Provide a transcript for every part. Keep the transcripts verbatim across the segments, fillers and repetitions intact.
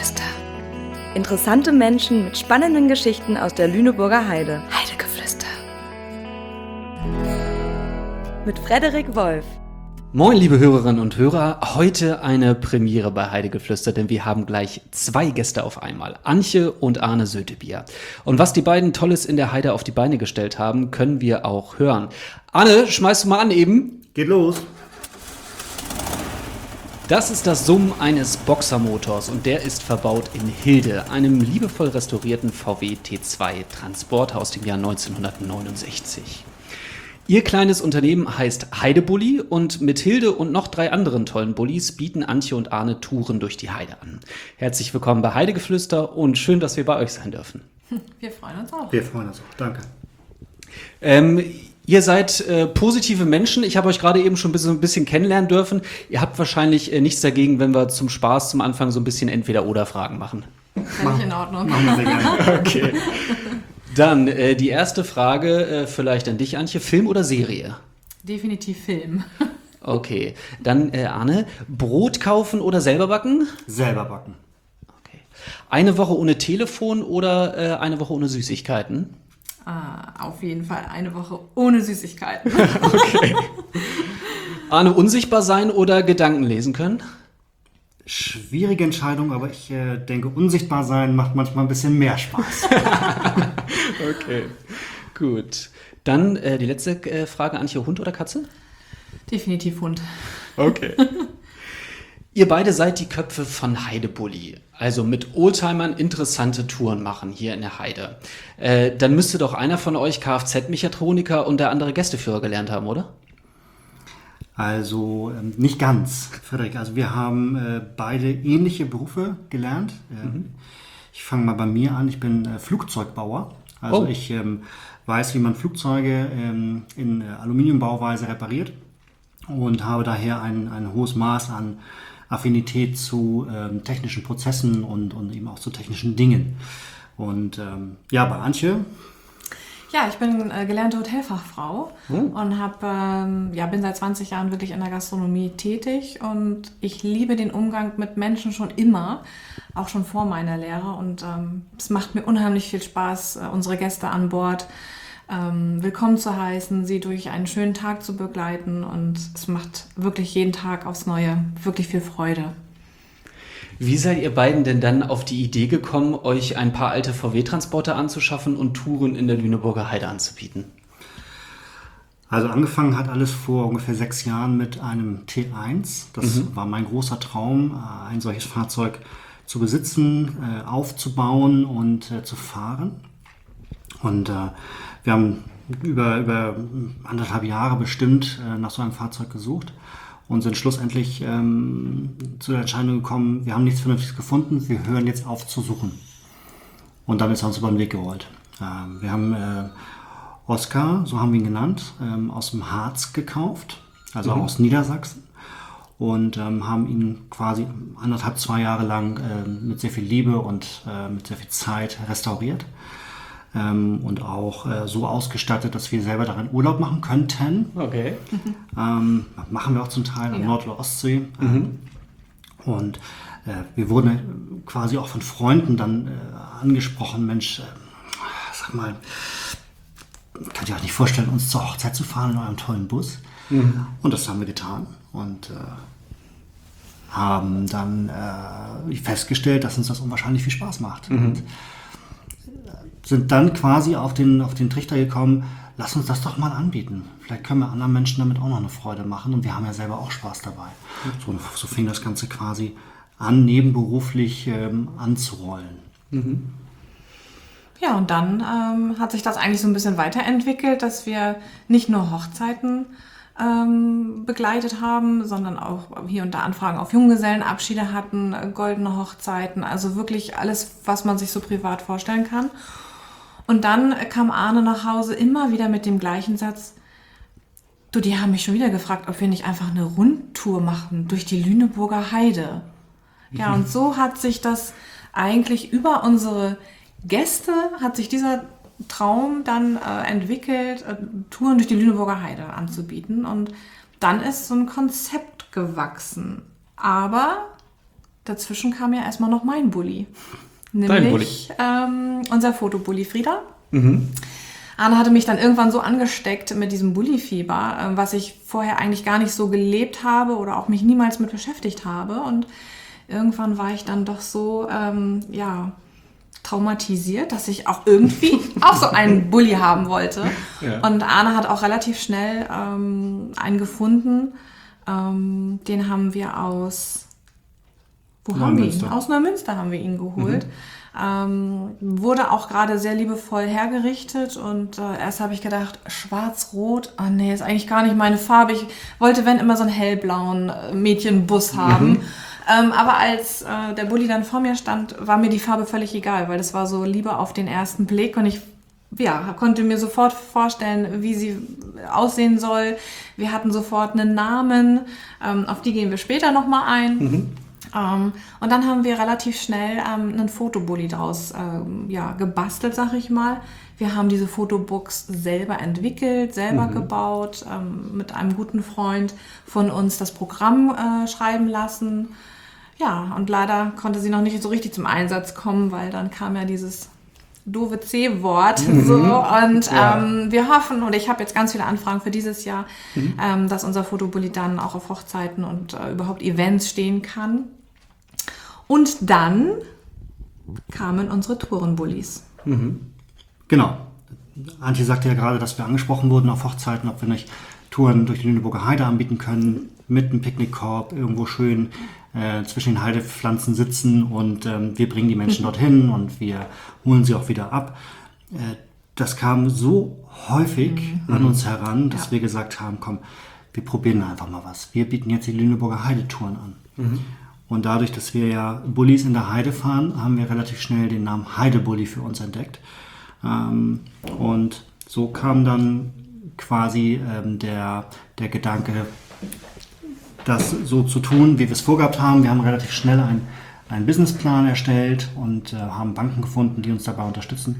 Heidegeflüster. Interessante Menschen mit spannenden Geschichten aus der Lüneburger Heide. Heidegeflüster. Mit Frederik Wolf. Moin, liebe Hörerinnen und Hörer. Heute eine Premiere bei Heidegeflüster, denn wir haben gleich zwei Gäste auf einmal. Antje und Arne Sötebier. Und was die beiden Tolles in der Heide auf die Beine gestellt haben, können wir auch hören. Arne, schmeißt du mal an eben. Geht los. Das ist das Summen eines Boxermotors und der ist verbaut in Hilde, einem liebevoll restaurierten V W T zwei Transporter aus dem Jahr neunzehnhundertneunundsechzig. Ihr kleines Unternehmen heißt Heidebully und mit Hilde und noch drei anderen tollen Bullis bieten Antje und Arne Touren durch die Heide an. Herzlich willkommen bei Heidegeflüster und schön, dass wir bei euch sein dürfen. Wir freuen uns auch. Wir freuen uns auch. Danke. Ähm, ihr seid äh, positive Menschen. Ich habe euch gerade eben schon ein bisschen, ein bisschen kennenlernen dürfen. Ihr habt wahrscheinlich äh, nichts dagegen, wenn wir zum Spaß zum Anfang so ein bisschen Entweder-Oder-Fragen machen. Völlig in Ordnung. Machen wir sehr gerne. Okay. Dann äh, die erste Frage äh, vielleicht an dich, Antje. Film oder Serie? Definitiv Film. Okay. Dann äh, Arne, Brot kaufen oder selber backen? Selber backen. Okay. Eine Woche ohne Telefon oder äh, eine Woche ohne Süßigkeiten? Ah, auf jeden Fall eine Woche ohne Süßigkeiten. Okay. Arne, unsichtbar sein oder Gedanken lesen können? Schwierige Entscheidung, aber ich äh, denke, unsichtbar sein macht manchmal ein bisschen mehr Spaß. Okay, gut. Dann äh, die letzte äh, Frage, Antje, Hund oder Katze? Definitiv Hund. Okay. Ihr beide seid die Köpfe von Heidebully, also mit Oldtimern interessante Touren machen hier in der Heide. Äh, dann müsste doch einer von euch Kfz-Mechatroniker und der andere Gästeführer gelernt haben, oder? Also ähm, nicht ganz, Frederik. Also wir haben äh, beide ähnliche Berufe gelernt. Äh, mhm. Ich fange mal bei mir an. Ich bin äh, Flugzeugbauer. Also oh. ich ähm, weiß, wie man Flugzeuge ähm, in äh, Aluminiumbauweise repariert und habe daher ein, ein hohes Maß an Affinität zu ähm, technischen Prozessen und, und eben auch zu technischen Dingen. Und ähm, ja, bei Antje. Ja, ich bin äh, gelernte Hotelfachfrau hm. und hab, ähm, ja, bin seit zwanzig Jahren wirklich in der Gastronomie tätig und ich liebe den Umgang mit Menschen schon immer, auch schon vor meiner Lehre, und ähm, es macht mir unheimlich viel Spaß, äh, unsere Gäste an Bord ähm, willkommen zu heißen, sie durch einen schönen Tag zu begleiten, und es macht wirklich jeden Tag aufs Neue wirklich viel Freude. Wie seid ihr beiden denn dann auf die Idee gekommen, euch ein paar alte V W-Transporter anzuschaffen und Touren in der Lüneburger Heide anzubieten? Also angefangen hat alles vor ungefähr sechs Jahren mit einem T eins. Das mhm. war mein großer Traum, ein solches Fahrzeug zu besitzen, aufzubauen und zu fahren. Und wir haben über, über anderthalb Jahre bestimmt nach so einem Fahrzeug gesucht. Und sind schlussendlich ähm, zu der Entscheidung gekommen, wir haben nichts Vernünftiges gefunden, wir hören jetzt auf zu suchen. Und dann ist er uns über den Weg gerollt. Ähm, wir haben äh, Oskar, so haben wir ihn genannt, ähm, aus dem Harz gekauft, also mhm. aus Niedersachsen. Und ähm, haben ihn quasi anderthalb, zwei Jahre lang äh, mit sehr viel Liebe und äh, mit sehr viel Zeit restauriert. Ähm, und auch äh, so ausgestattet, dass wir selber darin Urlaub machen könnten. Okay. Ähm, machen wir auch zum Teil an ja. Nord- oder Ostsee. Mhm. Und äh, wir wurden quasi auch von Freunden dann äh, angesprochen, Mensch, äh, sag mal, könnt ihr euch nicht vorstellen, uns zur Hochzeit zu fahren in eurem tollen Bus? Mhm. Und das haben wir getan. Und äh, haben dann äh, festgestellt, dass uns das unwahrscheinlich viel Spaß macht. Mhm. Und sind dann quasi auf den, auf den Trichter gekommen, lass uns das doch mal anbieten. Vielleicht können wir anderen Menschen damit auch noch eine Freude machen, und wir haben ja selber auch Spaß dabei. So, so fing das Ganze quasi an, nebenberuflich ähm, anzurollen. Mhm. Ja, und dann ähm, hat sich das eigentlich so ein bisschen weiterentwickelt, dass wir nicht nur Hochzeiten ähm, begleitet haben, sondern auch hier und da Anfragen auf Junggesellenabschiede hatten, äh, goldene Hochzeiten, also wirklich alles, was man sich so privat vorstellen kann. Und dann kam Arne nach Hause immer wieder mit dem gleichen Satz: Du, die haben mich schon wieder gefragt, ob wir nicht einfach eine Rundtour machen durch die Lüneburger Heide. Ja, und so hat sich das eigentlich über unsere Gäste, hat sich dieser Traum dann äh, entwickelt, äh, Touren durch die Lüneburger Heide anzubieten. Und dann ist so ein Konzept gewachsen. Aber dazwischen kam ja erstmal noch mein Bulli. Dein Bulli? Nämlich ähm, unser Fotobulli Frieda. Mhm. Arne hatte mich dann irgendwann so angesteckt mit diesem Bulli-Fieber, äh, was ich vorher eigentlich gar nicht so gelebt habe oder auch mich niemals mit beschäftigt habe. Und irgendwann war ich dann doch so, ähm, ja, traumatisiert, dass ich auch irgendwie auch so einen Bulli haben wollte. Ja. Und Arne hat auch relativ schnell ähm, einen gefunden. Ähm, den haben wir aus, wo haben wir ihn? Aus Neumünster haben wir ihn geholt. Mhm. Ähm, wurde auch gerade sehr liebevoll hergerichtet und äh, erst habe ich gedacht, schwarz-rot, oh nee, ist eigentlich gar nicht meine Farbe. Ich wollte, wenn, immer so einen hellblauen äh, Mädchenbus haben. Mhm. Ähm, aber als äh, der Bulli dann vor mir stand, war mir die Farbe völlig egal, weil das war so Liebe auf den ersten Blick und ich ja, konnte mir sofort vorstellen, wie sie aussehen soll. Wir hatten sofort einen Namen, ähm, auf die gehen wir später nochmal ein. Mhm. Um, und dann haben wir relativ schnell um, einen Fotobully draus um, ja, gebastelt, sag ich mal. Wir haben diese Fotobooks selber entwickelt, selber mhm. gebaut, um, mit einem guten Freund von uns das Programm uh, schreiben lassen. Ja, und leider konnte sie noch nicht so richtig zum Einsatz kommen, weil dann kam ja dieses doofe C-Wort. Mhm. So. Und ja. um, wir hoffen, und ich habe jetzt ganz viele Anfragen für dieses Jahr, mhm. um, dass unser Fotobully dann auch auf Hochzeiten und uh, überhaupt Events stehen kann. Und dann kamen unsere Tourenbullis. Mhm. Genau. Antje sagte ja gerade, dass wir angesprochen wurden auf Hochzeiten, ob wir nicht Touren durch die Lüneburger Heide anbieten können, mit einem Picknickkorb, irgendwo schön äh, zwischen den Heidepflanzen sitzen und ähm, wir bringen die Menschen dorthin und wir holen sie auch wieder ab. Äh, das kam so häufig mhm. an uns heran, dass ja. wir gesagt haben, komm, wir probieren einfach mal was. Wir bieten jetzt die Lüneburger Heidetouren an. Mhm. Und dadurch, dass wir ja Bullis in der Heide fahren, haben wir relativ schnell den Namen Heidebully für uns entdeckt. Ähm, und so kam dann quasi ähm, der, der Gedanke, das so zu tun, wie wir es vorgehabt haben. Wir haben relativ schnell einen, einen Businessplan erstellt und äh, haben Banken gefunden, die uns dabei unterstützen.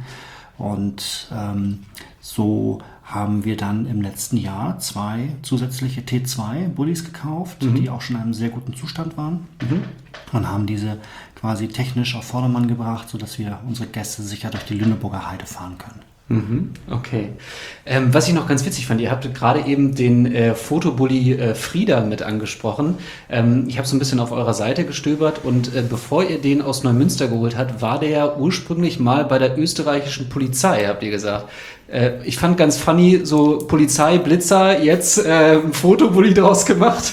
Und ähm, so haben wir dann im letzten Jahr zwei zusätzliche T zwei Bullis gekauft, mhm. die auch schon in einem sehr guten Zustand waren. Mhm. Und haben diese quasi technisch auf Vordermann gebracht, sodass wir unsere Gäste sicher durch die Lüneburger Heide fahren können. Mhm, okay. Ähm, was ich noch ganz witzig fand, ihr habt gerade eben den äh, Fotobully äh, Frieda mit angesprochen. Ähm, ich habe so ein bisschen auf eurer Seite gestöbert und äh, bevor ihr den aus Neumünster geholt habt, war der ja ursprünglich mal bei der österreichischen Polizei, habt ihr gesagt. Äh, ich fand ganz funny, so Polizei, Blitzer, jetzt äh, ein Fotobully draus gemacht.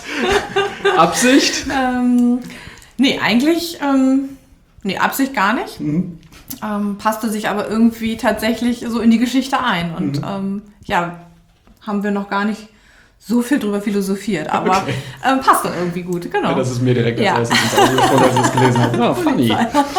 Absicht? ähm, nee, eigentlich, ähm, nee, Absicht gar nicht. Mhm. Ähm, passte sich aber irgendwie tatsächlich so in die Geschichte ein. Und mhm. ähm, ja, haben wir noch gar nicht so viel drüber philosophiert, aber okay. ähm, passt dann irgendwie gut, genau. Ja, das ist mir direkt als ja. erstes ins Auge gekommen, als ich es gelesen habe. Ja, funny.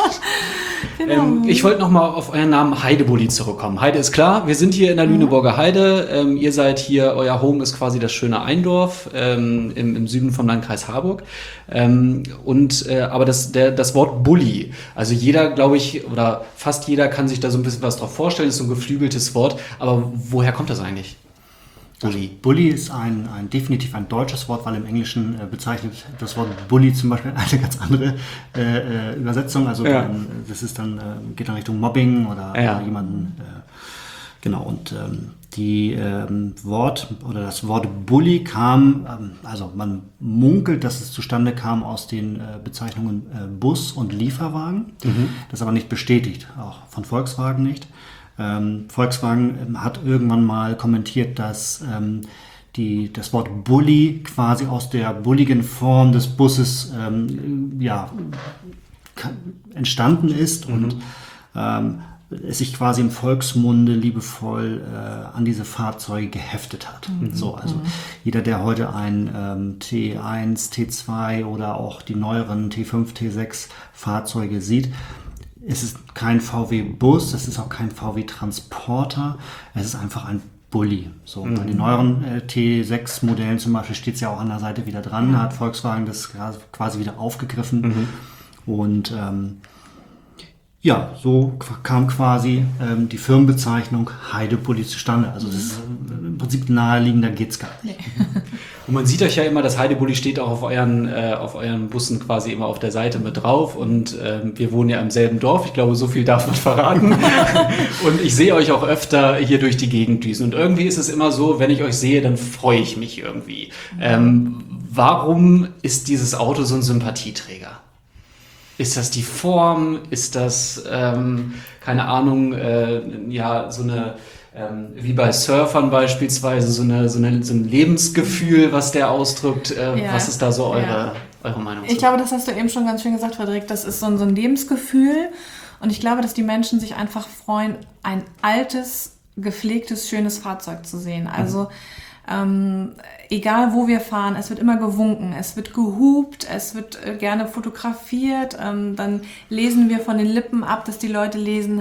Genau. Ähm, ich wollte nochmal auf euren Namen Heidebully zurückkommen. Heide ist klar, wir sind hier in der Lüneburger Heide. Ähm, ihr seid hier, euer Home ist quasi das schöne Eindorf ähm, im, im Süden vom Landkreis Harburg. Ähm, und äh, aber das, der, das Wort Bulli, also jeder, glaube ich, oder fast jeder kann sich da so ein bisschen was drauf vorstellen, ist so ein geflügeltes Wort. Aber woher kommt das eigentlich? Bulli. Bulli ist ein, ein definitiv ein deutsches Wort, weil im Englischen äh, bezeichnet das Wort Bully zum Beispiel eine ganz andere äh, äh, Übersetzung. Also ja. ähm, das ist dann äh, geht dann Richtung Mobbing oder, ja. oder jemanden. Äh, genau. Und ähm, die ähm, Wort oder das Wort Bulli kam, ähm, also man munkelt, dass es zustande kam aus den äh, Bezeichnungen äh, Bus und Lieferwagen. Mhm. Das ist aber nicht bestätigt, auch von Volkswagen nicht. Ähm, Volkswagen ähm, hat irgendwann mal kommentiert, dass ähm, die, das Wort Bulli quasi aus der bulligen Form des Busses ähm, ja, entstanden ist mhm. und ähm, es sich quasi im Volksmunde liebevoll äh, an diese Fahrzeuge geheftet hat. Mhm. So, also mhm. jeder, der heute ein ähm, T eins, T zwei oder auch die neueren T fünf, T sechs Fahrzeuge sieht, es ist kein V W-Bus, es ist auch kein V W-Transporter, es ist einfach ein Bulli. So, mhm. Bei den neueren äh, T sechs Modellen zum Beispiel steht es ja auch an der Seite wieder dran, mhm. hat Volkswagen das quasi wieder aufgegriffen. Mhm. Und ähm, Ja, so kam quasi ähm, die Firmenbezeichnung Heide-Bulli zustande. Also das ist im Prinzip naheliegender geht's gar nicht. Und man sieht euch ja immer, das Heide-Bulli steht auch auf euren, äh, auf euren Bussen quasi immer auf der Seite mit drauf. Und ähm, wir wohnen ja im selben Dorf. Ich glaube, so viel darf man verraten. Und ich sehe euch auch öfter hier durch die Gegend düsen. Und irgendwie ist es immer so, wenn ich euch sehe, dann freue ich mich irgendwie. Ähm, warum ist dieses Auto so ein Sympathieträger? Ist das die Form? Ist das, ähm, keine Ahnung, äh, ja, so eine, ähm, wie bei Surfern beispielsweise, so, eine, so, eine, so ein Lebensgefühl, was der ausdrückt? Äh, Ja. Was ist da so eure, Ja. eure Meinung Ich zu? glaube, das hast du eben schon ganz schön gesagt, Frederik. Das ist so ein, so ein Lebensgefühl. Und ich glaube, dass die Menschen sich einfach freuen, ein altes, gepflegtes, schönes Fahrzeug zu sehen. Also ähm, egal, wo wir fahren, es wird immer gewunken, es wird gehupt, es wird äh, gerne fotografiert. Ähm, dann lesen wir von den Lippen ab, dass die Leute lesen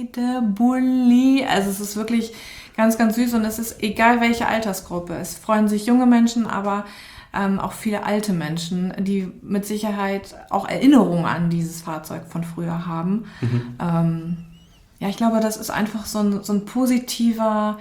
Heide-Bulli. Also es ist wirklich ganz, ganz süß. Und es ist egal, welche Altersgruppe. Es freuen sich junge Menschen, aber Ähm, auch viele alte Menschen, die mit Sicherheit auch Erinnerungen an dieses Fahrzeug von früher haben. Mhm. Ähm, ja, ich glaube, das ist einfach so ein, so ein positiver,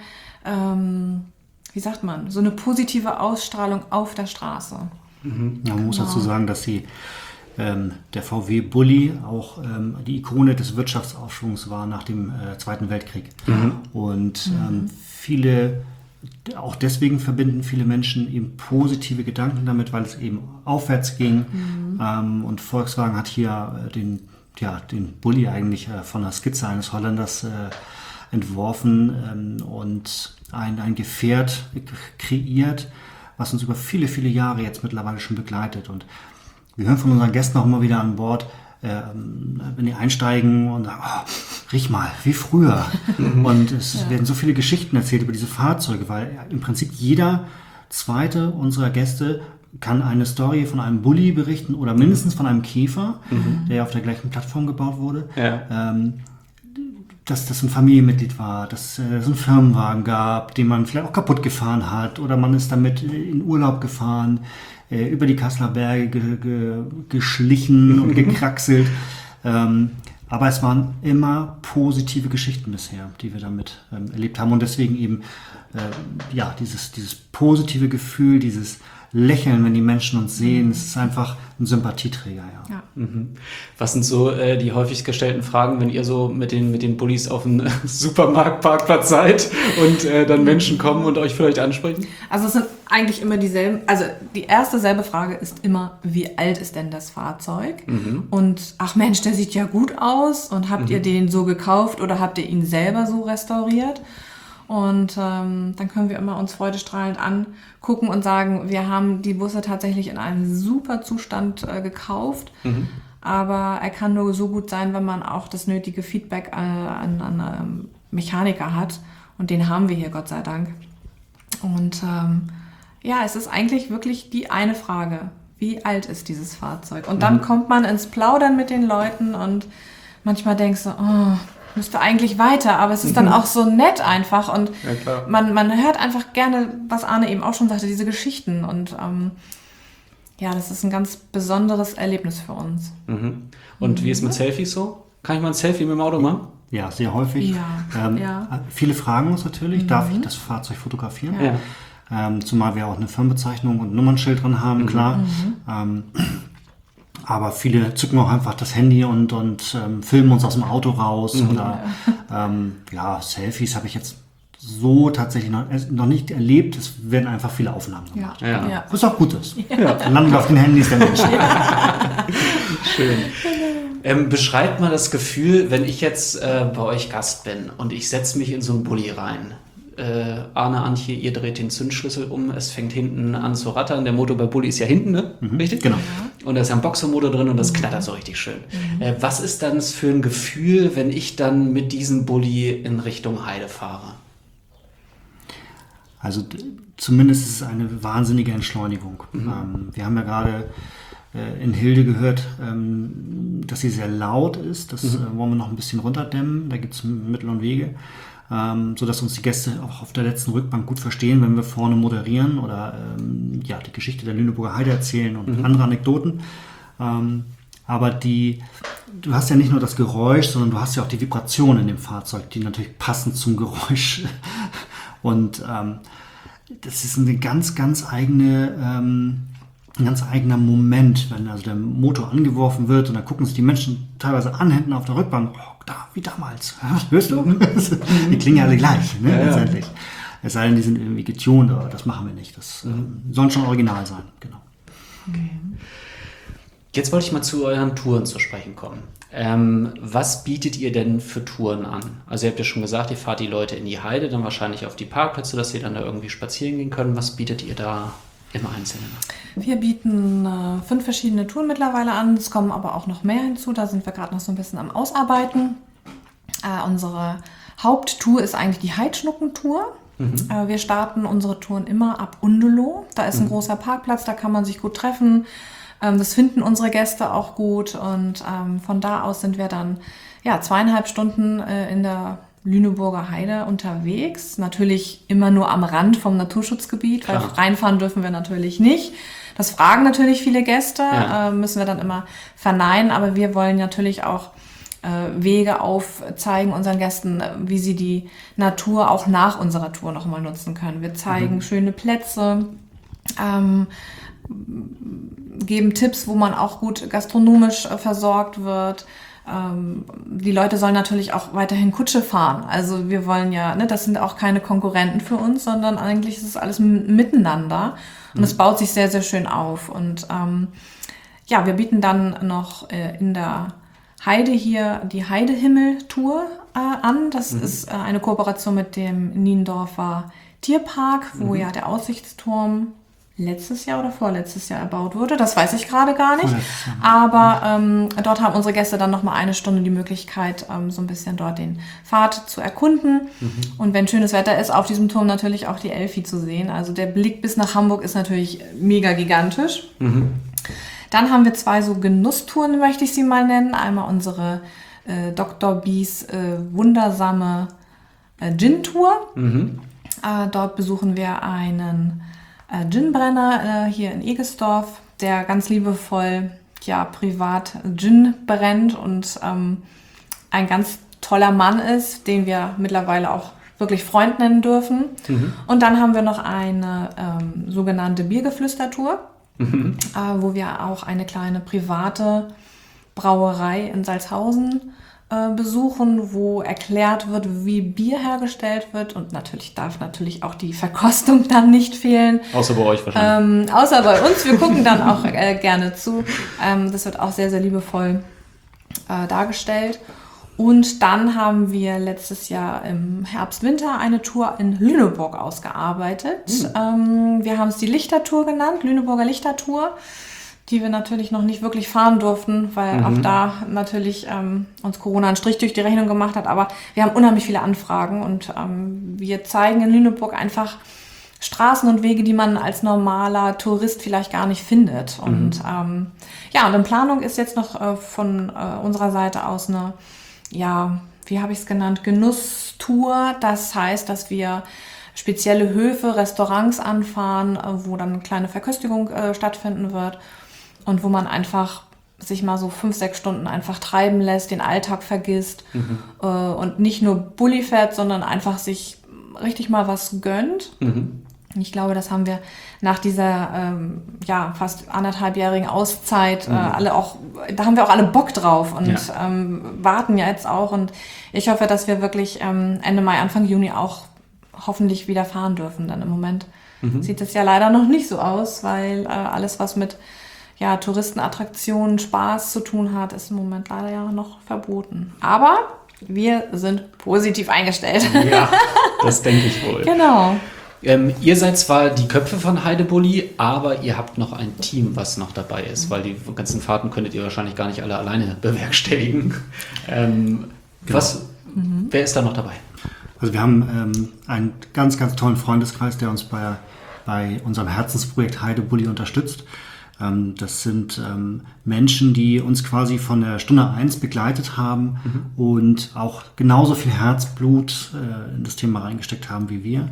ähm, wie sagt man, so eine positive Ausstrahlung auf der Straße. Mhm. Ja, man muss dazu sagen, dass sie, ähm, der V W Bulli auch ähm, die Ikone des Wirtschaftsaufschwungs war nach dem äh, Zweiten Weltkrieg. Mhm. Und ähm, viele Auch deswegen verbinden viele Menschen eben positive Gedanken damit, weil es eben aufwärts ging. Mhm. Ähm, und Volkswagen hat hier den, ja, den Bulli eigentlich äh, von der Skizze eines Holländers äh, entworfen ähm, und ein, ein Gefährt kreiert, was uns über viele, viele Jahre jetzt mittlerweile schon begleitet. Und wir hören von unseren Gästen auch immer wieder an Bord, Ähm, wenn die einsteigen und sagen, oh, riech mal, wie früher. Und es ja. werden so viele Geschichten erzählt über diese Fahrzeuge, weil im Prinzip jeder zweite unserer Gäste kann eine Story von einem Bulli berichten oder mindestens von einem Käfer, mhm. der auf der gleichen Plattform gebaut wurde. Ja. Ähm, dass das ein Familienmitglied war, dass äh, es einen Firmenwagen gab, den man vielleicht auch kaputt gefahren hat oder man ist damit in Urlaub gefahren, äh, über die Kasseler Berge ge, ge, geschlichen und gekraxelt. Ähm, aber es waren immer positive Geschichten bisher, die wir damit ähm, erlebt haben und deswegen eben äh, ja, dieses, dieses positive Gefühl, dieses Lächeln, wenn die Menschen uns sehen, es ist einfach ein Sympathieträger, ja. ja. Mhm. Was sind so äh, die häufig gestellten Fragen, wenn ihr so mit den, mit den Bullis auf dem Supermarktparkplatz seid und äh, dann Menschen kommen und euch vielleicht ansprechen? Also es sind eigentlich immer dieselben, also die erste selbe Frage ist immer, wie alt ist denn das Fahrzeug? Mhm. Und ach Mensch, der sieht ja gut aus und habt mhm. ihr den so gekauft oder habt ihr ihn selber so restauriert? Und ähm, dann können wir immer uns freudestrahlend angucken und sagen, wir haben die Busse tatsächlich in einem super Zustand äh, gekauft, mhm. aber er kann nur so gut sein, wenn man auch das nötige Feedback äh, an, an ähm, Mechaniker hat und den haben wir hier, Gott sei Dank. Und ähm, ja, es ist eigentlich wirklich die eine Frage, wie alt ist dieses Fahrzeug? Und dann mhm. kommt man ins Plaudern mit den Leuten und manchmal denkst du, oh, müsste eigentlich weiter, aber es ist dann auch so nett einfach und ja, man, man hört einfach gerne, was Arne eben auch schon sagte, diese Geschichten und ähm, ja, das ist ein ganz besonderes Erlebnis für uns. Mhm. Und mhm. wie ist mit Selfies so? Kann ich mal ein Selfie mit dem Auto machen? Ja, sehr häufig. Ja. Ähm, ja. Viele fragen uns natürlich, mhm. darf ich das Fahrzeug fotografieren? Ja. Ähm, zumal wir auch eine Firmenbezeichnung und ein Nummernschild drin haben, mhm. klar. Mhm. Ähm, Aber viele zücken auch einfach das Handy und, und ähm, filmen uns aus dem Auto raus. Mhm. Oder ähm, ja, Selfies habe ich jetzt so tatsächlich noch, noch nicht erlebt. Es werden einfach viele Aufnahmen gemacht. Ja. Ja. Ja. Was auch gut ist. Ja. Dann landen wir auf den Handys der Menschen. Ja. Schön. Ähm, beschreibt mal das Gefühl, wenn ich jetzt äh, bei euch Gast bin und ich setze mich in so einen Bulli rein. Äh, Arne, Antje, ihr dreht den Zündschlüssel um, es fängt hinten an zu rattern. Der Motor bei Bulli ist ja hinten, ne? Mhm, richtig? Genau. Und da ist ja ein Boxermotor drin und das mhm. knattert so richtig schön. Mhm. Äh, was ist dann für ein Gefühl, wenn ich dann mit diesem Bulli in Richtung Heide fahre? Also d- zumindest ist es eine wahnsinnige Entschleunigung. Mhm. Ähm, wir haben ja gerade äh, in Hilde gehört, ähm, dass sie sehr laut ist. Das mhm. äh, wollen wir noch ein bisschen runterdämmen. Da gibt es Mittel und Wege. Ähm, sodass uns die Gäste auch auf der letzten Rückbank gut verstehen, wenn wir vorne moderieren oder ähm, ja, die Geschichte der Lüneburger Heide erzählen und mhm. andere Anekdoten. Ähm, aber die, du hast ja nicht nur das Geräusch, sondern du hast ja auch die Vibration in dem Fahrzeug, die natürlich passen zum Geräusch. Und ähm, das ist eine ganz, ganz eigene, ähm, ein ganz eigener Moment, wenn also der Motor angeworfen wird und dann gucken sich die Menschen teilweise an, hinten auf der Rückbank, oh, da, wie damals. Hörst du? Die klingen ja alle gleich, ne, ja, letztendlich. Es sei denn, die sind irgendwie getuned, aber das machen wir nicht. Das ähm, soll schon original sein, genau. Okay. Jetzt wollte ich mal zu euren Touren zu sprechen kommen. Ähm, was bietet ihr denn für Touren an? Also ihr habt ja schon gesagt, ihr fahrt die Leute in die Heide, dann wahrscheinlich auf die Parkplätze, dass sie dann da irgendwie spazieren gehen können. Was bietet ihr da im Einzelnen an? Wir bieten äh, fünf verschiedene Touren mittlerweile an. Es kommen aber auch noch mehr hinzu. Da sind wir gerade noch so ein bisschen am Ausarbeiten. Äh, unsere Haupttour ist eigentlich die Heidschnuckentour. Mhm. Äh, wir starten unsere Touren immer ab Undeloh. Da ist ein mhm. großer Parkplatz, da kann man sich gut treffen. Das finden unsere Gäste auch gut und ähm, von da aus sind wir dann ja, zweieinhalb Stunden äh, in der Lüneburger Heide unterwegs. Natürlich immer nur am Rand vom Naturschutzgebiet, Klar. weil reinfahren dürfen wir natürlich nicht. Das fragen natürlich viele Gäste, ja. äh, müssen wir dann immer verneinen, aber wir wollen natürlich auch äh, Wege aufzeigen unseren Gästen, wie sie die Natur auch nach unserer Tour nochmal nutzen können. Wir zeigen mhm. schöne Plätze, ähm, geben Tipps, wo man auch gut gastronomisch äh, versorgt wird. Ähm, die Leute sollen natürlich auch weiterhin Kutsche fahren. Also wir wollen ja, ne, das sind auch keine Konkurrenten für uns, sondern eigentlich ist es alles m- miteinander. Und es mhm. baut sich sehr, sehr schön auf. Und ähm, ja, wir bieten dann noch äh, in der Heide hier die Heidehimmel-Tour äh, an. Das mhm. ist äh, eine Kooperation mit dem Niendorfer Tierpark, wo mhm. ja der Aussichtsturm letztes Jahr oder vorletztes Jahr erbaut wurde. Das weiß ich gerade gar nicht. Aber ähm, dort haben unsere Gäste dann nochmal eine Stunde die Möglichkeit, ähm, so ein bisschen dort den Pfad zu erkunden. Mhm. Und wenn schönes Wetter ist, auf diesem Turm natürlich auch die Elfi zu sehen. Also der Blick bis nach Hamburg ist natürlich mega gigantisch. Mhm. Dann haben wir zwei so Genusstouren, möchte ich sie mal nennen. Einmal unsere äh, Doktor Bies äh, wundersame äh, Gin-Tour. Mhm. Äh, dort besuchen wir einen Ginbrenner äh, hier in Egesdorf, der ganz liebevoll ja, privat Gin brennt und ähm, ein ganz toller Mann ist, den wir mittlerweile auch wirklich Freund nennen dürfen. Mhm. Und dann haben wir noch eine ähm, sogenannte Biergeflüstertour, mhm. äh, wo wir auch eine kleine private Brauerei in Salzhausen besuchen, wo erklärt wird, wie Bier hergestellt wird und natürlich darf natürlich auch die Verkostung dann nicht fehlen. Außer bei euch wahrscheinlich. Ähm, außer bei uns, wir gucken dann auch äh, gerne zu. Ähm, das wird auch sehr, sehr liebevoll äh, dargestellt. Und dann haben wir letztes Jahr im Herbst-Winter eine Tour in Lüneburg ausgearbeitet. Mhm. Ähm, wir haben es die Lichtertour genannt, Lüneburger Lichtertour, die wir natürlich noch nicht wirklich fahren durften, weil mhm. auch da natürlich ähm, uns Corona einen Strich durch die Rechnung gemacht hat. Aber wir haben unheimlich viele Anfragen und ähm, wir zeigen in Lüneburg einfach Straßen und Wege, die man als normaler Tourist vielleicht gar nicht findet. Mhm. Und ähm, ja, und in Planung ist jetzt noch äh, von äh, unserer Seite aus eine, ja, wie habe ich es genannt, Genusstour. Das heißt, dass wir spezielle Höfe, Restaurants anfahren, äh, wo dann eine kleine Verköstigung äh, stattfinden wird. Und wo man einfach sich mal so fünf, sechs Stunden einfach treiben lässt, den Alltag vergisst mhm. äh, und nicht nur Bulli fährt, sondern einfach sich richtig mal was gönnt. Mhm. Ich glaube, das haben wir nach dieser ähm, ja, fast anderthalbjährigen Auszeit mhm. äh, alle auch, da haben wir auch alle Bock drauf und ja. ähm, warten ja jetzt auch. Und ich hoffe, dass wir wirklich ähm, Ende Mai, Anfang Juni auch hoffentlich wieder fahren dürfen. Dann im Moment mhm. sieht es ja leider noch nicht so aus, weil äh, alles, was mit ja, Touristenattraktionen, Spaß zu tun hat, ist im Moment leider ja noch verboten. Aber wir sind positiv eingestellt. Ja, das denke ich wohl. Genau. Ähm, ihr seid zwar die Köpfe von Heidebully, aber ihr habt noch ein Team, was noch dabei ist, mhm. weil die ganzen Fahrten könntet ihr wahrscheinlich gar nicht alle alleine bewerkstelligen. Ähm, genau. was, mhm. Wer ist da noch dabei? Also wir haben ähm, einen ganz, ganz tollen Freundeskreis, der uns bei, bei unserem Herzensprojekt Heidebully unterstützt. Ähm, das sind ähm, Menschen, die uns quasi von der Stunde eins begleitet haben mhm. und auch genauso viel Herzblut äh, in das Thema reingesteckt haben wie wir.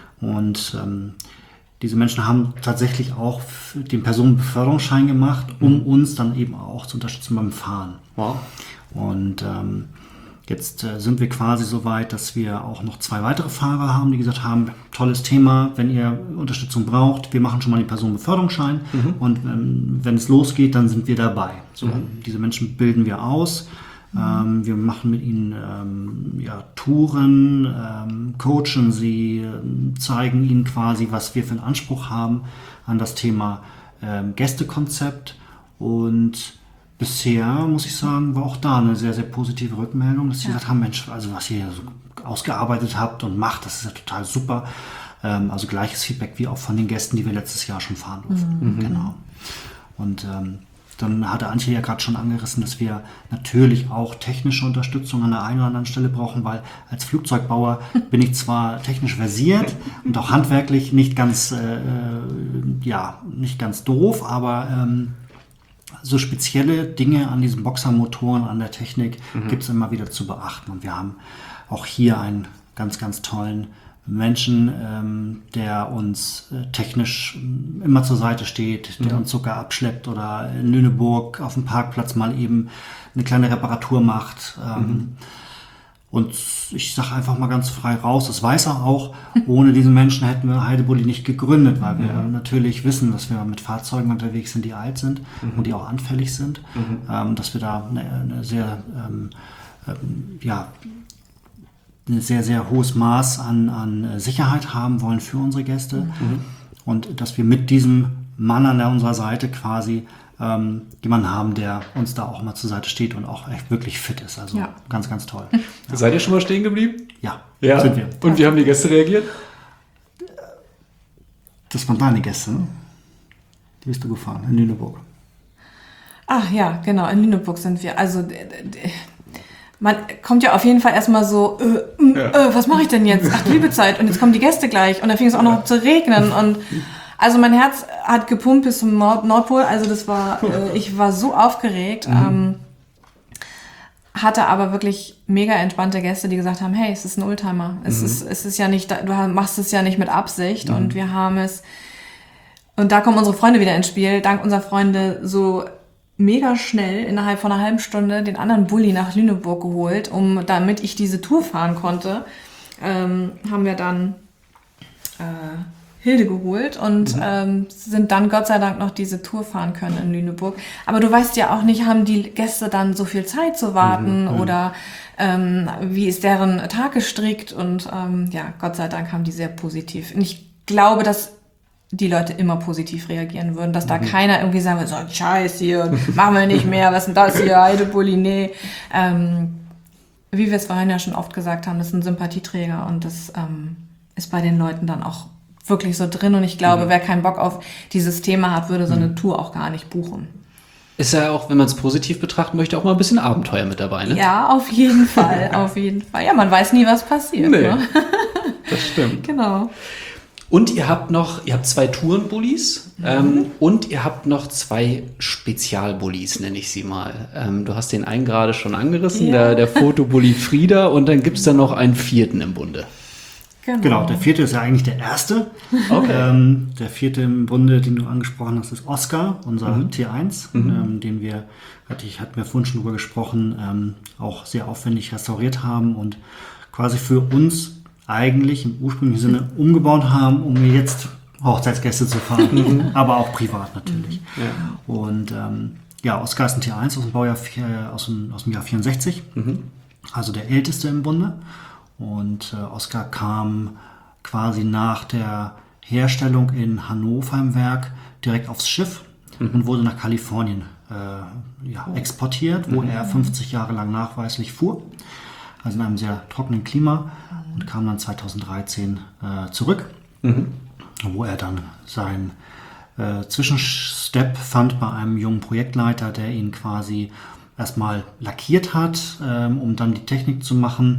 Und ähm, diese Menschen haben tatsächlich auch den Personenbeförderungsschein gemacht, um mhm. uns dann eben auch zu unterstützen beim Fahren. Wow. Und ähm, jetzt äh, sind wir quasi so weit, dass wir auch noch zwei weitere Fahrer haben, die gesagt haben, tolles Thema, wenn ihr Unterstützung braucht, wir machen schon mal den Personenbeförderungsschein mhm. und ähm, wenn es losgeht, dann sind wir dabei. So, mhm. Diese Menschen bilden wir aus. Ähm, wir machen mit ihnen ähm, ja, Touren, ähm, coachen sie, ähm, zeigen ihnen quasi, was wir für einen Anspruch haben an das Thema ähm, Gästekonzept. Und bisher, muss ich sagen, war auch da eine sehr, sehr positive Rückmeldung, dass sie ja. gesagt haben, Mensch, also was ihr so ausgearbeitet habt und macht, das ist ja total super. Ähm, also gleiches Feedback wie auch von den Gästen, die wir letztes Jahr schon fahren durften. Mhm. Genau. Und ähm, dann hatte Antje ja gerade schon angerissen, dass wir natürlich auch technische Unterstützung an der einen oder anderen Stelle brauchen, weil als Flugzeugbauer bin ich zwar technisch versiert und auch handwerklich nicht ganz, äh, ja, nicht ganz doof, aber ähm, so spezielle Dinge an diesen Boxermotoren, an der Technik mhm. gibt es immer wieder zu beachten. Und wir haben auch hier einen ganz, ganz tollen Menschen, ähm, der uns äh, technisch äh, immer zur Seite steht, der mhm. uns sogar abschleppt oder in Lüneburg auf dem Parkplatz mal eben eine kleine Reparatur macht. Ähm, mhm. Und ich sage einfach mal ganz frei raus, das weiß er auch, ohne diesen Menschen hätten wir Heidebully nicht gegründet, weil wir mhm. natürlich wissen, dass wir mit Fahrzeugen unterwegs sind, die alt sind mhm. und die auch anfällig sind, mhm. ähm, dass wir da eine, eine sehr, ähm, ähm, ja, ein sehr, sehr hohes Maß an, an Sicherheit haben wollen für unsere Gäste mhm. und dass wir mit diesem Mann an unserer Seite quasi ähm, jemanden haben, der uns da auch mal zur Seite steht und auch echt wirklich fit ist. Also ja. ganz, ganz toll. Ja. Seid ihr schon mal stehen geblieben? Ja, ja, sind wir. Und wie haben die Gäste reagiert? Das waren deine Gäste, ne? Die bist du gefahren, in Lüneburg. Ach ja, genau, in Lüneburg sind wir. Also d- d- man kommt ja auf jeden Fall erstmal so, äh, äh, ja. äh, was mache ich denn jetzt? Ach, liebe Zeit. Und jetzt kommen die Gäste gleich. Und dann fing es auch noch ja. zu regnen. Und also mein Herz hat gepumpt bis zum Nord- Nordpol. Also das war, äh, ich war so aufgeregt. Mhm. Ähm, hatte aber wirklich mega entspannte Gäste, die gesagt haben, hey, es ist ein Oldtimer. Es mhm. ist, es ist ja nicht, du machst es ja nicht mit Absicht. Mhm. Und wir haben es, und da kommen unsere Freunde wieder ins Spiel. Dank unserer Freunde so mega schnell innerhalb von einer halben Stunde den anderen Bulli nach Lüneburg geholt, um damit ich diese Tour fahren konnte, ähm, haben wir dann äh, Hilde geholt und mhm. ähm, sind dann Gott sei Dank noch diese Tour fahren können in Lüneburg. Aber du weißt ja auch nicht, haben die Gäste dann so viel Zeit zu warten mhm. oder ähm, wie ist deren Tag gestrickt und ähm, ja, Gott sei Dank haben die sehr positiv. Und ich glaube, dass die Leute immer positiv reagieren würden, dass da mhm. keiner irgendwie sagen würde, so ein Scheiß hier, machen wir nicht mehr, was ist denn das hier, Heidebully, nee. Ähm, wie wir es vorhin ja schon oft gesagt haben, das ist ein Sympathieträger und das ähm, ist bei den Leuten dann auch wirklich so drin und ich glaube, mhm. wer keinen Bock auf dieses Thema hat, würde so eine mhm. Tour auch gar nicht buchen. Ist ja auch, wenn man es positiv betrachten möchte, auch mal ein bisschen Abenteuer mit dabei, ne? Ja, auf jeden Fall, auf jeden Fall. Ja, man weiß nie, was passiert. Nee, ne? Das stimmt. Genau. Und ihr habt noch, ihr habt zwei Tourenbullis mhm. ähm, und ihr habt noch zwei Spezialbullis, nenne ich sie mal. Ähm, du hast den einen gerade schon angerissen, ja. der, der Fotobully Frieda und dann gibt es da noch einen vierten im Bunde. Genau. genau, der vierte ist ja eigentlich der erste. Okay. Ähm, der vierte im Bunde, den du angesprochen hast, ist Oscar, unser mhm. T eins, mhm. ähm, den wir, hatte ich, hatten wir vorhin schon drüber gesprochen, ähm, auch sehr aufwendig restauriert haben und quasi für uns eigentlich im ursprünglichen Sinne umgebaut haben, um jetzt Hochzeitsgäste zu fahren, aber auch privat natürlich. Ja. Und ähm, ja, Oscar ist ein T eins aus dem Baujahr vier, aus, dem, aus dem Jahr vierundsechzig, mhm. also der älteste im Bunde. Und äh, Oscar kam quasi nach der Herstellung in Hannover im Werk direkt aufs Schiff mhm. und wurde nach Kalifornien äh, ja, exportiert, wo mhm. er fünfzig Jahre lang nachweislich fuhr. Also in einem sehr trockenen Klima und kam dann zweitausenddreizehn äh, zurück, mhm. wo er dann seinen äh, Zwischenstep fand bei einem jungen Projektleiter, der ihn quasi erstmal lackiert hat, ähm, um dann die Technik zu machen.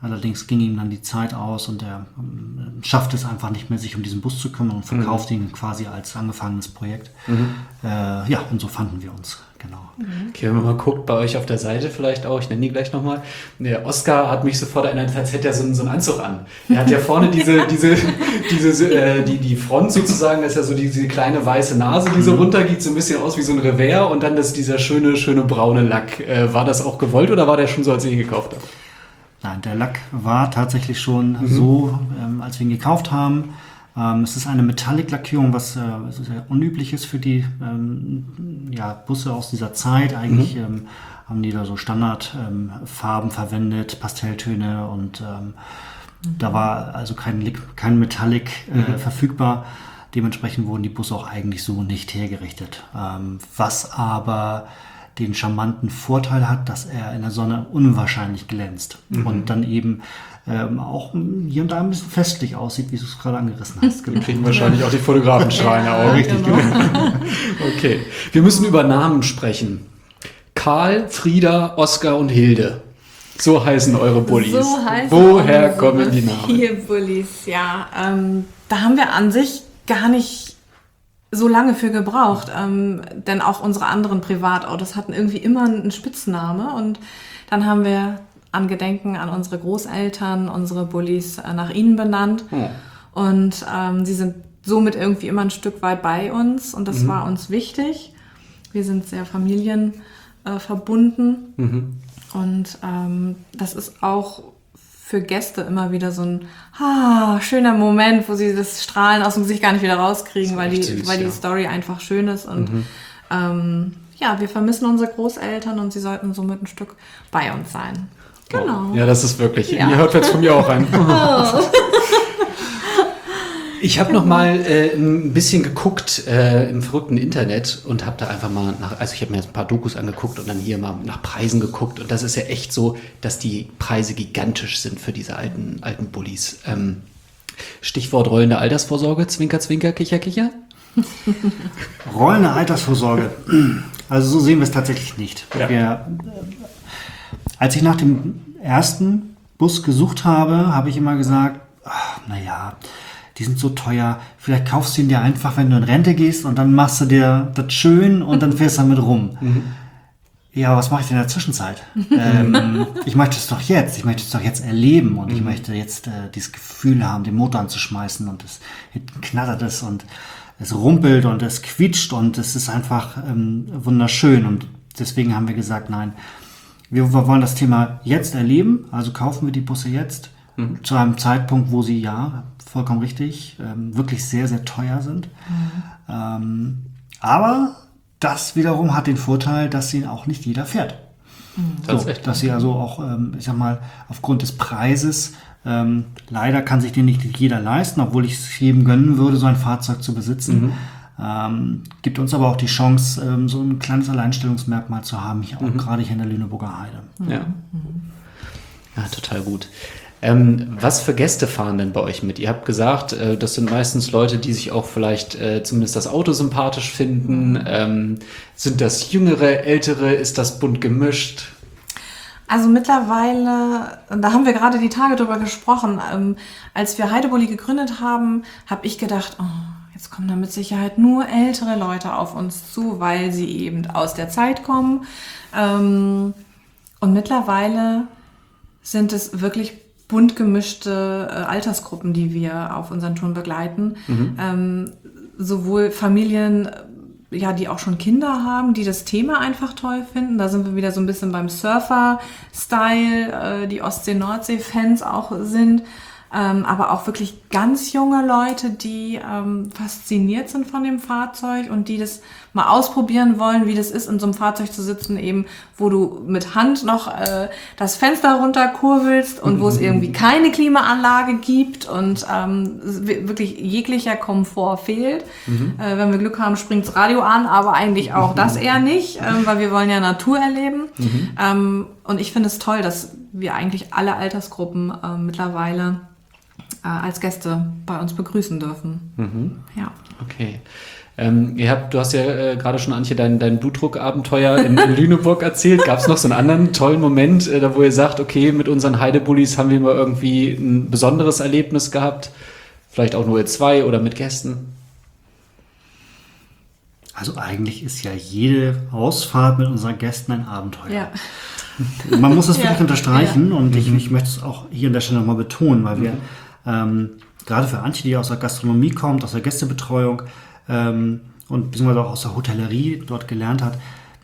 Allerdings ging ihm dann die Zeit aus und er ähm, schafft es einfach nicht mehr, sich um diesen Bus zu kümmern und verkauft mhm. ihn quasi als angefangenes Projekt. Mhm. Äh, ja, und so fanden wir uns, genau. Okay, wenn man mal guckt, bei euch auf der Seite vielleicht auch, ich nenne die gleich nochmal, der Oskar hat mich sofort erinnert, als hätte er so einen, so einen Anzug an. Er hat ja vorne diese, diese, diese äh, die, die Front sozusagen, das ist ja so die, diese kleine weiße Nase, die so runtergeht, so ein bisschen aus wie so ein Revers und dann ist dieser schöne, schöne braune Lack. Äh, war das auch gewollt oder war der schon so, als ihr ihn gekauft habt? Nein, der Lack war tatsächlich schon mhm. so, ähm, als wir ihn gekauft haben. Ähm, es ist eine Metallic-Lackierung, was äh, sehr unüblich ist für die ähm, ja, Busse aus dieser Zeit. Eigentlich mhm. ähm, haben die da so Standardfarben ähm, verwendet, Pastelltöne und ähm, mhm. da war also kein, kein Metallic äh, mhm. verfügbar. Dementsprechend wurden die Busse auch eigentlich so nicht hergerichtet. Ähm, was aber den charmanten Vorteil hat, dass er in der Sonne unwahrscheinlich glänzt mhm. und dann eben ähm, auch hier und da ein bisschen festlich aussieht, wie du es gerade angerissen hast. Wir kriegen wahrscheinlich auch die Fotografenschreine ja, auch. Richtig, genau. Okay, wir müssen über Namen sprechen. Karl, Frieda, Oskar und Hilde. So heißen eure Bullis. So heißen Woher kommen die Namen? Vier Bullis, ja. Ähm, da haben wir an sich gar nicht so lange für gebraucht, ähm, denn auch unsere anderen Privatautos hatten irgendwie immer einen Spitzname und dann haben wir an Gedenken an unsere Großeltern unsere Bullis äh, nach ihnen benannt oh. und ähm, sie sind somit irgendwie immer ein Stück weit bei uns und das mhm. war uns wichtig. Wir sind sehr familienverbunden äh, mhm. und ähm, das ist auch für Gäste immer wieder so ein ah, schöner Moment, wo sie das Strahlen aus dem Gesicht gar nicht wieder rauskriegen, weil die, süß, weil die ja. Story einfach schön ist. Und mhm. ähm, ja, wir vermissen unsere Großeltern und sie sollten somit ein Stück bei uns sein. Genau. Oh. Ja, das ist wirklich, ja. ihr hört jetzt von mir auch rein. Oh. Ich habe noch mal äh, ein bisschen geguckt äh, im verrückten Internet und habe da einfach mal nach, also ich habe mir jetzt ein paar Dokus angeguckt und dann hier mal nach Preisen geguckt und das ist ja echt so, dass die Preise gigantisch sind für diese alten alten Bullis. Ähm, Stichwort rollende Altersvorsorge, Zwinker, Zwinker, Kicher, Kicher. Rollende Altersvorsorge, also so sehen wir es tatsächlich nicht. Ja. Wir, als ich nach dem ersten Bus gesucht habe, habe ich immer gesagt, ach, naja, die sind so teuer, vielleicht kaufst du ihn dir einfach, wenn du in Rente gehst und dann machst du dir das schön und dann fährst du damit rum. Mhm. Ja, was mache ich denn in der Zwischenzeit? ähm, ich möchte es doch jetzt, ich möchte es doch jetzt erleben und mhm. ich möchte jetzt äh, dieses Gefühl haben, den Motor anzuschmeißen und es hinten knattert es und es rumpelt und es quietscht und es ist einfach ähm, wunderschön und deswegen haben wir gesagt, nein, wir wollen das Thema jetzt erleben, also kaufen wir die Busse jetzt mhm. zu einem Zeitpunkt, wo sie, ja, vollkommen richtig, ähm, wirklich sehr, sehr teuer sind. Mhm. Ähm, aber das wiederum hat den Vorteil, dass sie auch nicht jeder fährt. Mhm. So, dass sie also auch, ähm, ich sag mal, aufgrund des Preises, ähm, leider kann sich den nicht jeder leisten, obwohl ich es jedem gönnen würde, so ein Fahrzeug zu besitzen. Mhm. Ähm, gibt uns aber auch die Chance, ähm, so ein kleines Alleinstellungsmerkmal zu haben, hier auch mhm. gerade hier in der Lüneburger Heide. Ja, ja total gut. Ähm, was für Gäste fahren denn bei euch mit? Ihr habt gesagt, äh, das sind meistens Leute, die sich auch vielleicht äh, zumindest das Auto sympathisch finden. Ähm, sind das Jüngere, Ältere? Ist das bunt gemischt? Also mittlerweile, da haben wir gerade die Tage drüber gesprochen, ähm, als wir Heidebulli gegründet haben, habe ich gedacht, oh, jetzt kommen da mit Sicherheit nur ältere Leute auf uns zu, weil sie eben aus der Zeit kommen. Ähm, und mittlerweile sind es wirklich bunt gemischte äh, Altersgruppen, die wir auf unseren Touren begleiten. Mhm. Ähm, sowohl Familien, ja, die auch schon Kinder haben, die das Thema einfach toll finden. Da sind wir wieder so ein bisschen beim Surfer-Style, äh, die Ostsee-Nordsee-Fans auch sind. Ähm, aber auch wirklich ganz junge Leute, die ähm, fasziniert sind von dem Fahrzeug und die das mal ausprobieren wollen, wie das ist, in so einem Fahrzeug zu sitzen, eben, wo du mit Hand noch äh, das Fenster runterkurbelst und wo es irgendwie keine Klimaanlage gibt und ähm, wirklich jeglicher Komfort fehlt. Mhm. Äh, wenn wir Glück haben, springt das Radio an, aber eigentlich auch das eher nicht, ähm, weil wir wollen ja Natur erleben. Mhm. Ähm, und ich finde es toll, dass wir eigentlich alle Altersgruppen äh, mittlerweile als Gäste bei uns begrüßen dürfen. Mhm. Ja. Okay. Ähm, ihr habt, du hast ja äh, gerade schon, Antje, dein, dein Blutdruckabenteuer in, in Lüneburg erzählt. Gab es noch so einen anderen tollen Moment, äh, da wo ihr sagt, okay, mit unseren Heidebullis haben wir mal irgendwie ein besonderes Erlebnis gehabt? Vielleicht auch nur ihr zwei oder mit Gästen? Also eigentlich ist ja jede Ausfahrt mit unseren Gästen ein Abenteuer. Ja. Man muss es wirklich Ja. unterstreichen Ja. und ich, ich möchte es auch hier an der Stelle nochmal betonen, weil wir ähm, gerade für Antje, die aus der Gastronomie kommt, aus der Gästebetreuung ähm, und beziehungsweise auch aus der Hotellerie dort gelernt hat,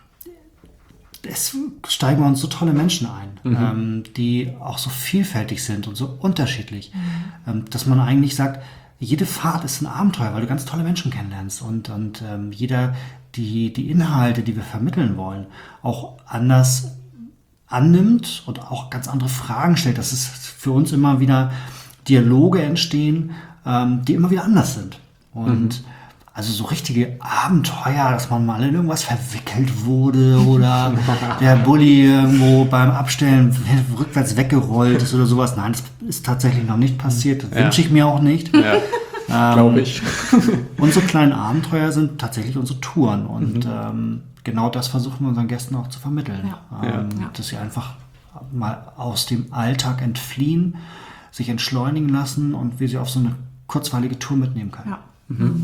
es steigen bei uns so tolle Menschen ein, mhm. ähm, die auch so vielfältig sind und so unterschiedlich, mhm. ähm, dass man eigentlich sagt, jede Fahrt ist ein Abenteuer, weil du ganz tolle Menschen kennenlernst und, und ähm, jeder die, die Inhalte, die wir vermitteln wollen, auch anders annimmt und auch ganz andere Fragen stellt. Dass es für uns immer wieder Dialoge entstehen, ähm, die immer wieder anders sind. Und mhm. also so richtige Abenteuer, dass man mal in irgendwas verwickelt wurde oder der Bulli irgendwo beim Abstellen rückwärts weggerollt ist oder sowas. Nein, das ist tatsächlich noch nicht passiert. Das ja. wünsche ich mir auch nicht. Ja, ähm, glaube ich. Unsere kleinen Abenteuer sind tatsächlich unsere Touren und mhm. ähm, genau das versuchen wir unseren Gästen auch zu vermitteln. Ja. Ähm, ja. Dass sie einfach mal aus dem Alltag entfliehen, sich entschleunigen lassen und wir sie auf so eine kurzweilige Tour mitnehmen können. Ja. Mhm.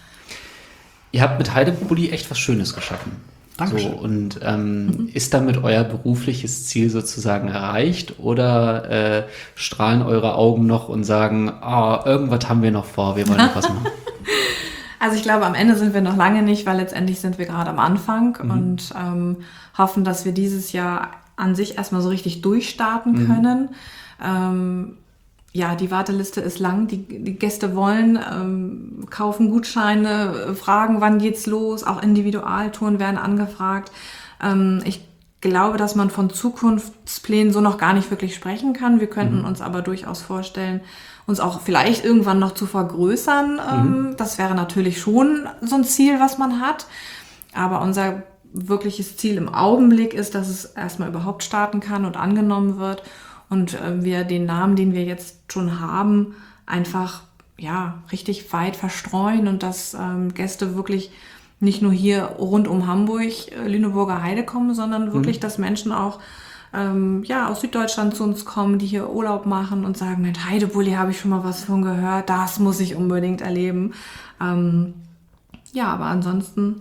Ihr habt mit Heidebulli echt was Schönes geschaffen. Dankeschön. So, und ähm, mhm. ist damit euer berufliches Ziel sozusagen erreicht oder äh, strahlen eure Augen noch und sagen, oh, irgendwas haben wir noch vor, wir wollen noch was machen? Also ich glaube, am Ende sind wir noch lange nicht, weil letztendlich sind wir gerade am Anfang mhm. und ähm, hoffen, dass wir dieses Jahr an sich erstmal so richtig durchstarten mhm. können. Ähm, Ja, die Warteliste ist lang, die, die Gäste wollen, ähm, kaufen Gutscheine, fragen, wann geht's los, auch Individualtouren werden angefragt. Ähm, ich glaube, dass man von Zukunftsplänen so noch gar nicht wirklich sprechen kann. Wir könnten mhm. uns aber durchaus vorstellen, uns auch vielleicht irgendwann noch zu vergrößern. Ähm, mhm. Das wäre natürlich schon so ein Ziel, was man hat. Aber unser wirkliches Ziel im Augenblick ist, dass es erstmal überhaupt starten kann und angenommen wird. Und äh, wir den Namen, den wir jetzt schon haben, einfach ja richtig weit verstreuen und dass ähm, Gäste wirklich nicht nur hier rund um Hamburg, äh, Lüneburger Heide kommen, sondern wirklich, mhm. dass Menschen auch ähm, ja aus Süddeutschland zu uns kommen, die hier Urlaub machen und sagen, Mensch, Heidebulli, habe ich schon mal was von gehört, das muss ich unbedingt erleben. Ähm, ja, aber ansonsten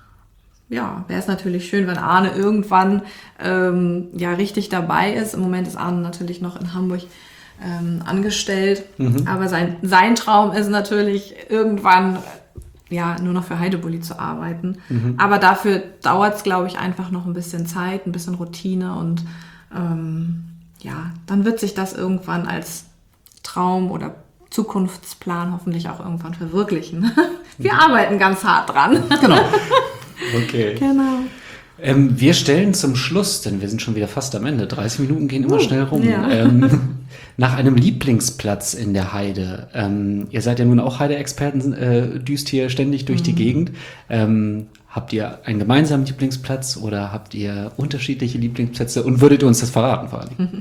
ja, wäre es natürlich schön, wenn Arne irgendwann ähm, ja richtig dabei ist. Im Moment ist Arne natürlich noch in Hamburg ähm, angestellt, mhm. aber sein, sein Traum ist natürlich irgendwann ja nur noch für Heidebulli zu arbeiten. Mhm. Aber dafür dauert es, glaube ich, einfach noch ein bisschen Zeit, ein bisschen Routine und ähm, ja, dann wird sich das irgendwann als Traum oder Zukunftsplan hoffentlich auch irgendwann verwirklichen. Wir mhm. arbeiten ganz hart dran. Genau. Okay. Genau. Ähm, wir stellen zum Schluss, denn wir sind schon wieder fast am Ende, dreißig Minuten gehen immer uh, schnell rum, ja. ähm, nach einem Lieblingsplatz in der Heide. Ähm, ihr seid ja nun auch Heide-Experten, äh, düst hier ständig durch mhm. die Gegend. Ähm, habt ihr einen gemeinsamen Lieblingsplatz oder habt ihr unterschiedliche Lieblingsplätze und würdet ihr uns das verraten vor allem?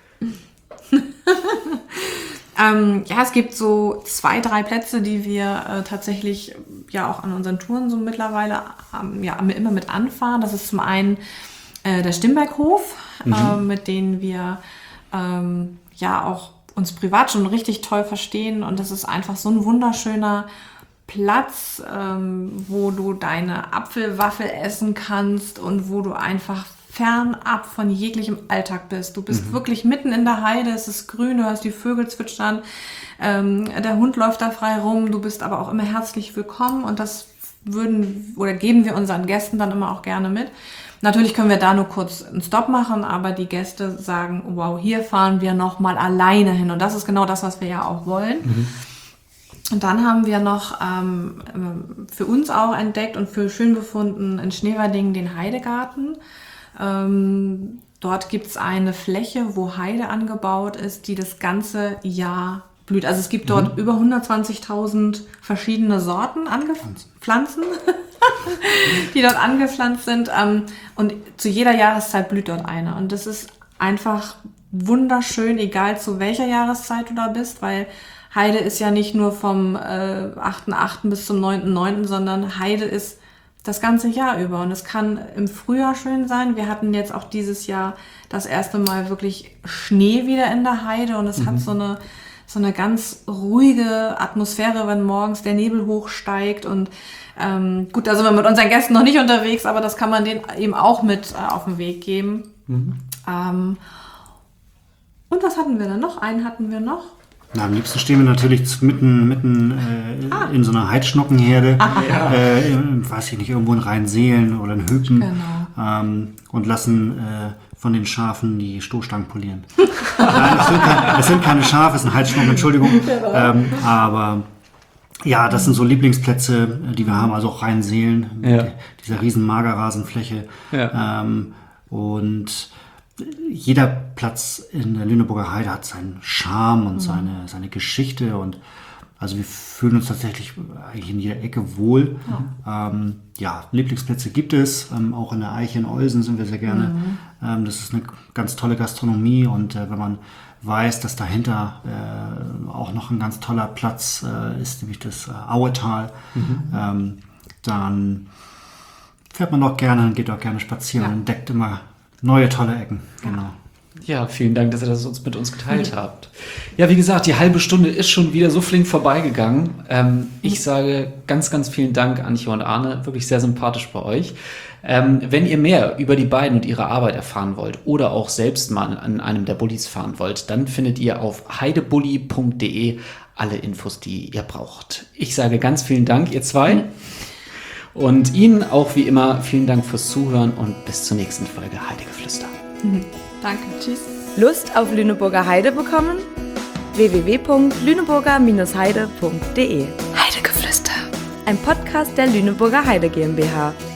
Ähm, ja, es gibt so zwei, drei Plätze, die wir äh, tatsächlich ja auch an unseren Touren so mittlerweile ähm, ja, immer mit anfahren. Das ist zum einen äh, der Stimberghof, mhm. äh, mit denen wir ähm, ja auch uns privat schon richtig toll verstehen. Und das ist einfach so ein wunderschöner Platz, ähm, wo du deine Apfelwaffel essen kannst und wo du einfach fernab von jeglichem Alltag bist. Du bist mhm. wirklich mitten in der Heide, es ist grün, du hast die Vögel zwitschern, ähm, der Hund läuft da frei rum, du bist aber auch immer herzlich willkommen und das würden oder geben wir unseren Gästen dann immer auch gerne mit. Natürlich können wir da nur kurz einen Stopp machen, aber die Gäste sagen, wow, hier fahren wir nochmal alleine hin und das ist genau das, was wir ja auch wollen. Mhm. Und dann haben wir noch ähm, für uns auch entdeckt und für schön befunden in Schneverdingen den Heidegarten. Ähm, dort gibt es eine Fläche, wo Heide angebaut ist, die das ganze Jahr blüht. Also es gibt dort mhm. über hundertzwanzigtausend verschiedene Sorten angepflanzt, Pflanzen, die dort angepflanzt sind. Ähm, und zu jeder Jahreszeit blüht dort eine. Und das ist einfach wunderschön, egal zu welcher Jahreszeit du da bist, weil Heide ist ja nicht nur vom äh, achten achten bis zum neunten neunten, sondern Heide ist das ganze Jahr über. Und es kann im Frühjahr schön sein. Wir hatten jetzt auch dieses Jahr das erste Mal wirklich Schnee wieder in der Heide. Und es mhm. hat so eine, so eine ganz ruhige Atmosphäre, wenn morgens der Nebel hochsteigt. Und ähm, gut, da sind wir mit unseren Gästen noch nicht unterwegs, aber das kann man denen eben auch mit äh, auf den Weg geben. Mhm. Ähm, und was hatten wir dann noch? Einen hatten wir noch. Na, am liebsten stehen wir natürlich mitten, mitten äh, ah. in so einer Heidschnockenherde, ah, ja. äh, in, weiß ich nicht, irgendwo in Rheinseelen oder in Höpen, genau. ähm, und lassen äh, von den Schafen die Stoßstangen polieren. Nein, es sind, keine, es sind keine Schafe, es sind Heidschnocken, Entschuldigung. Genau. Ähm, aber ja, das sind so Lieblingsplätze, die wir haben, also auch Rheinseelen, ja. dieser riesen Magerrasenfläche. Ja. Ähm, und jeder Platz in der Lüneburger Heide hat seinen Charme und mhm. seine, seine Geschichte, und also wir fühlen uns tatsächlich eigentlich in jeder Ecke wohl. Ja, ähm, ja Lieblingsplätze gibt es, ähm, auch in der Eiche in Olsen sind wir sehr gerne. Mhm. Ähm, das ist eine ganz tolle Gastronomie, und äh, wenn man weiß, dass dahinter äh, auch noch ein ganz toller Platz äh, ist, nämlich das äh, Auetal, mhm. ähm, dann fährt man auch gerne, geht auch gerne spazieren, ja. und entdeckt immer neue tolle Ecken, genau. Ja, vielen Dank, dass ihr das uns mit uns geteilt mhm. habt. Ja, wie gesagt, die halbe Stunde ist schon wieder so flink vorbeigegangen. Ähm, ich sage ganz, ganz vielen Dank, Antje und Arne. Wirklich sehr sympathisch bei euch. Ähm, wenn ihr mehr über die beiden und ihre Arbeit erfahren wollt oder auch selbst mal an einem der Bullis fahren wollt, dann findet ihr auf heidebully punkt de alle Infos, die ihr braucht. Ich sage ganz vielen Dank, ihr zwei. Mhm. Und Ihnen auch wie immer vielen Dank fürs Zuhören und bis zur nächsten Folge Heidegeflüster. Mhm. Danke, tschüss. Lust auf Lüneburger Heide bekommen? w w w punkt lüneburger Bindestrich heide punkt de Heidegeflüster. Ein Podcast der Lüneburger Heide GmbH.